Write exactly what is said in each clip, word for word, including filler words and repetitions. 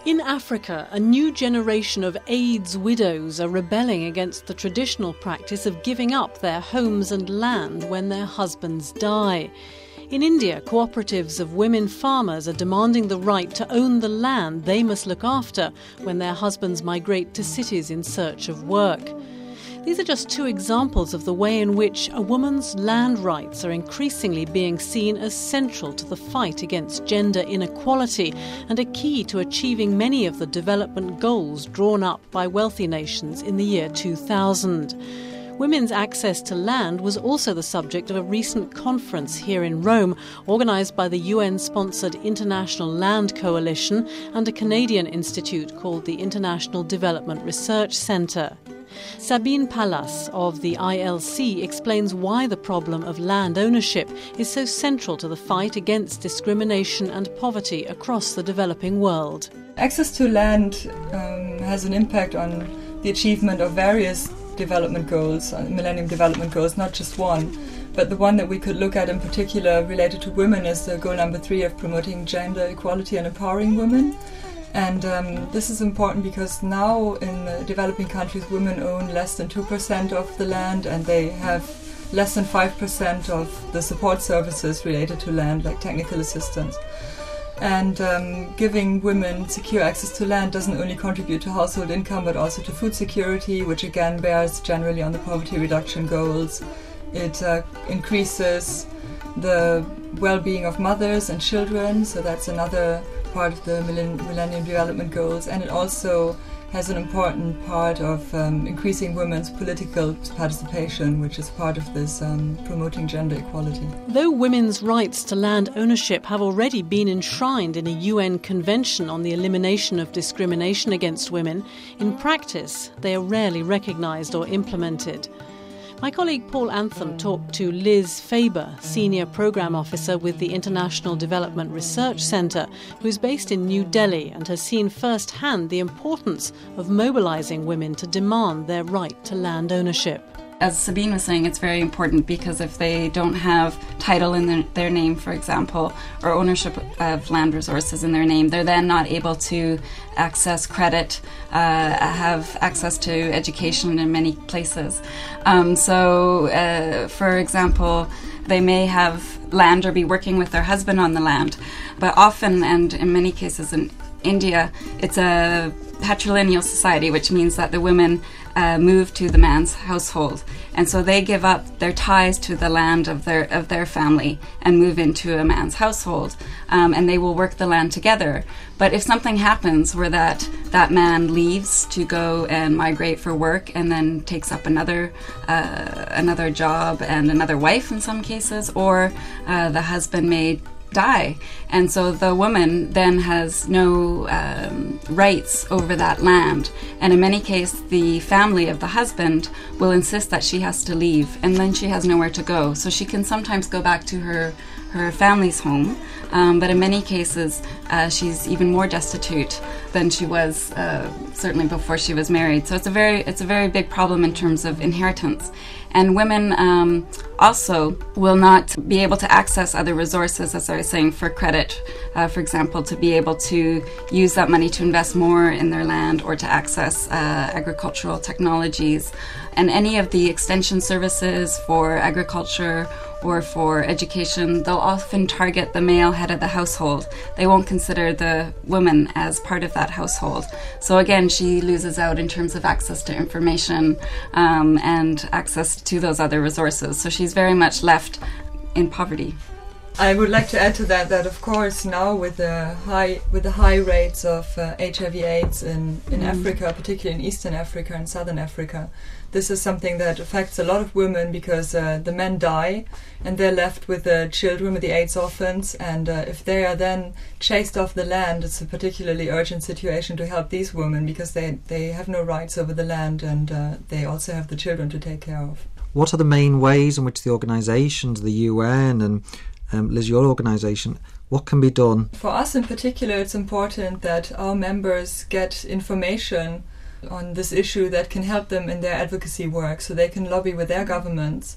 In Africa, a new generation of AIDS widows are rebelling against the traditional practice of giving up their homes and land when their husbands die. In India, cooperatives of women farmers are demanding the right to own the land they must look after when their husbands migrate to cities in search of work. These are just two examples of the way in which a woman's land rights are increasingly being seen as central to the fight against gender inequality and a key to achieving many of the development goals drawn up by wealthy nations in the year two thousand. Women's access to land was also the subject of a recent conference here in Rome, organised by the U N-sponsored International Land Coalition and a Canadian institute called the International Development Research Centre. Sabine Pallas of the I L C explains why the problem of land ownership is so central to the fight against discrimination and poverty across the developing world. Access to land um, has an impact on the achievement of various development goals, uh, Millennium Development Goals, not just one. But the one that we could look at in particular related to women is the goal number three of promoting gender equality and empowering women. And um, this is important because now in the developing countries women own less than two percent of the land and they have less than five percent of the support services related to land, like technical assistance. And um, giving women secure access to land doesn't only contribute to household income but also to food security, which again bears generally on the poverty reduction goals. It uh, increases the well-being of mothers and children, so that's another part of the Millennium Development Goals, and it also has an important part of um, increasing women's political participation, which is part of this um, promoting gender equality. Though women's rights to land ownership have already been enshrined in a U N convention on the elimination of discrimination against women, in practice they are rarely recognised or implemented. My colleague Paul Antham talked to Liz Faber, Senior Programme Officer with the International Development Research Centre, who's based in New Delhi and has seen firsthand the importance of mobilising women to demand their right to land ownership. As Sabine was saying, it's very important because if they don't have title in their, their name, for example, or ownership of land resources in their name, they're then not able to access credit, uh, have access to education in many places. Um, so, uh, for example, they may have land or be working with their husband on the land, but often, and in many cases in India, it's a patrilineal society, which means that the women uh, move to the man's household, and so they give up their ties to the land of their of their family and move into a man's household, um, and they will work the land together. But if something happens where that that man leaves to go and migrate for work and then takes up another uh, another job and another wife in some cases, or uh, the husband may die, and so the woman then has no um, rights over that land, and in many cases the family of the husband will insist that she has to leave, and then she has nowhere to go. So she can sometimes go back to her her family's home, um, but in many cases uh, she's even more destitute than she was uh, certainly before she was married. So it's a very it's a very big problem in terms of inheritance. And women um, also will not be able to access other resources, as I was saying, for credit, uh, for example, to be able to use that money to invest more in their land or to access uh, agricultural technologies. And any of the extension services for agriculture or for education, they'll often target the male head of the household. They won't consider the woman as part of that household. So again, she loses out in terms of access to information um, and access to those other resources. So she's very much left in poverty. I would like to add to that that of course now with the high with the high rates of uh, H I V AIDS in, in mm. Africa, particularly in Eastern Africa and Southern Africa, this is something that affects a lot of women because uh, the men die and they're left with the children, with the AIDS orphans, and uh, if they are then chased off the land, it's a particularly urgent situation to help these women because they, they have no rights over the land and uh, they also have the children to take care of. What are the main ways in which the organisations, the U N and Um, Liz, your organisation, what can be done? For us in particular, it's important that our members get information on this issue that can help them in their advocacy work, so they can lobby with their governments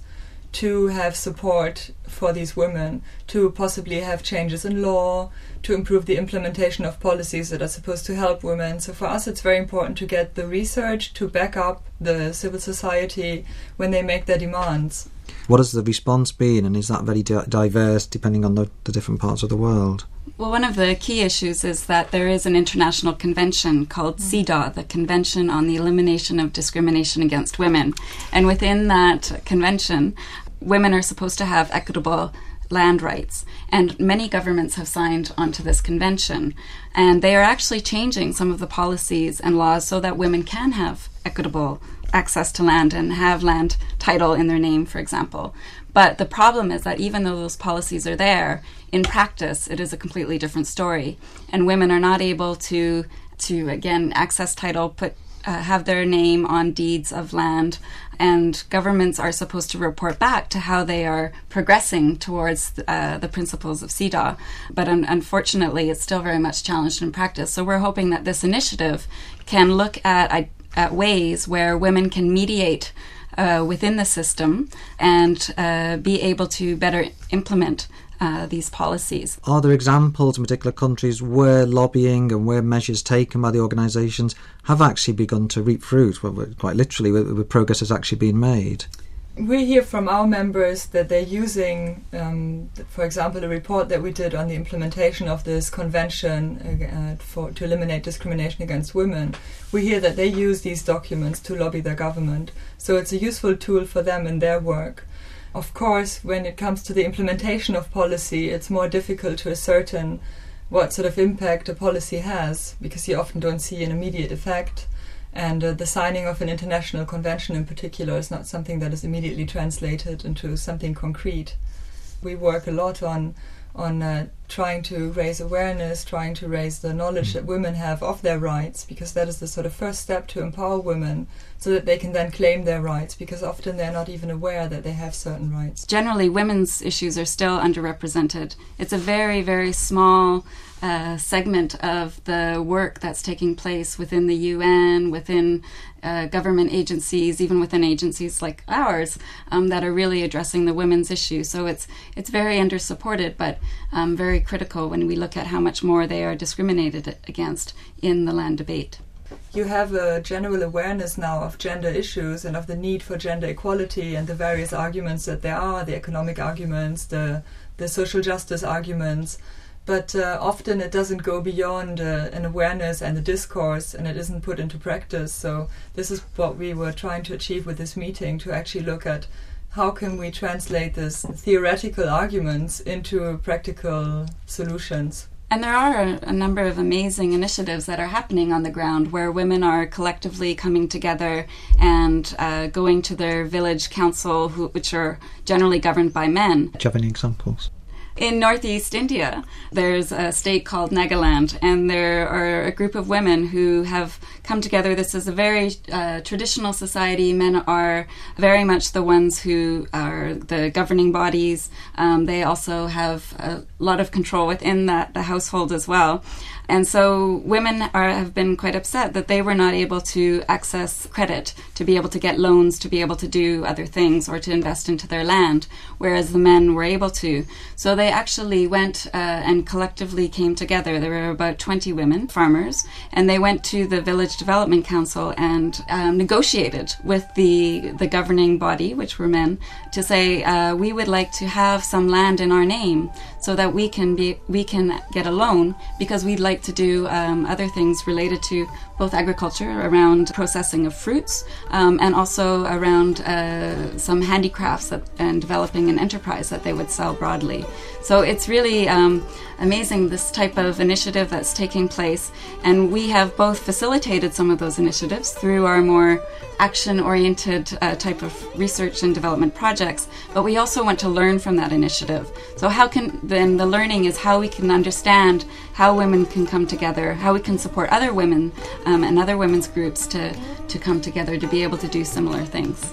to have support for these women, to possibly have changes in law, to improve the implementation of policies that are supposed to help women. So for us it's very important to get the research to back up the civil society when they make their demands. What has the response been, and is that very di- diverse depending on the, the different parts of the world? Well, one of the key issues is that there is an international convention called C E D A W, the Convention on the Elimination of Discrimination Against Women. And within that convention, women are supposed to have equitable land rights. And many governments have signed onto this convention. And they are actually changing some of the policies and laws so that women can have equitable access to land and have land title in their name, for example. But the problem is that even though those policies are there, in practice it is a completely different story. And women are not able to, to again, access title, put uh, have their name on deeds of land, and governments are supposed to report back to how they are progressing towards uh, the principles of C E D A W. But un- unfortunately, it's still very much challenged in practice. So we're hoping that this initiative can look at, uh, at ways where women can mediate uh, within the system and uh, be able to better implement Uh, these policies. Are there examples in particular countries where lobbying and where measures taken by the organisations have actually begun to reap fruit, well, quite literally, where, where progress has actually been made? We hear from our members that they're using, um, for example, a report that we did on the implementation of this convention uh, for, to eliminate discrimination against women. We hear that they use these documents to lobby their government. So it's a useful tool for them in their work. Of course, when it comes to the implementation of policy, it's more difficult to ascertain what sort of impact a policy has, because you often don't see an immediate effect. And uh, the signing of an international convention in particular is not something that is immediately translated into something concrete. We work a lot on on uh, trying to raise awareness, trying to raise the knowledge that women have of their rights, because that is the sort of first step to empower women so that they can then claim their rights, because often they're not even aware that they have certain rights. Generally, women's issues are still underrepresented. It's a very, very small uh, segment of the work that's taking place within the U N, within uh, government agencies, even within agencies like ours, um, that are really addressing the women's issue. So it's it's very undersupported, but um, very critical when we look at how much more they are discriminated against in the land debate. You have a general awareness now of gender issues and of the need for gender equality and the various arguments that there are, the economic arguments, the, the social justice arguments. But uh, often it doesn't go beyond uh, an awareness and a discourse, and it isn't put into practice. So this is what we were trying to achieve with this meeting, to actually look at how can we translate these theoretical arguments into practical solutions. And there are a, a number of amazing initiatives that are happening on the ground where women are collectively coming together and uh, going to their village council, who, which are generally governed by men. Do you have any examples? In northeast India, there's a state called Nagaland, and there are a group of women who have come together. This is a very uh, traditional society. Men are very much the ones who are the governing bodies. Um, they also have a lot of control within that, the household as well. And so women are, have been quite upset that they were not able to access credit, to be able to get loans, to be able to do other things or to invest into their land, whereas the men were able to. So they actually went uh, and collectively came together. There were about twenty women, farmers, and they went to the Village Development Council and um, negotiated with the, the governing body, which were men, to say, uh, we would like to have some land in our name so that we can be we can get a loan, because we'd like to do um, other things related to both agriculture, around processing of fruits, um, and also around uh, some handicrafts that, and developing an enterprise that they would sell broadly. So it's really um, amazing, this type of initiative that's taking place, and we have both facilitated some of those initiatives through our more action-oriented uh, type of research and development projects, but we also want to learn from that initiative. So how can, then the learning is how we can understand how women can come together, how we can support other women um, and other women's groups to, to come together to be able to do similar things.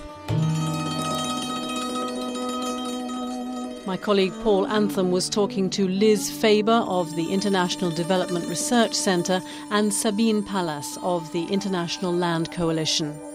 My colleague Paul Antham was talking to Liz Faber of the International Development Research Centre and Sabine Pallas of the International Land Coalition.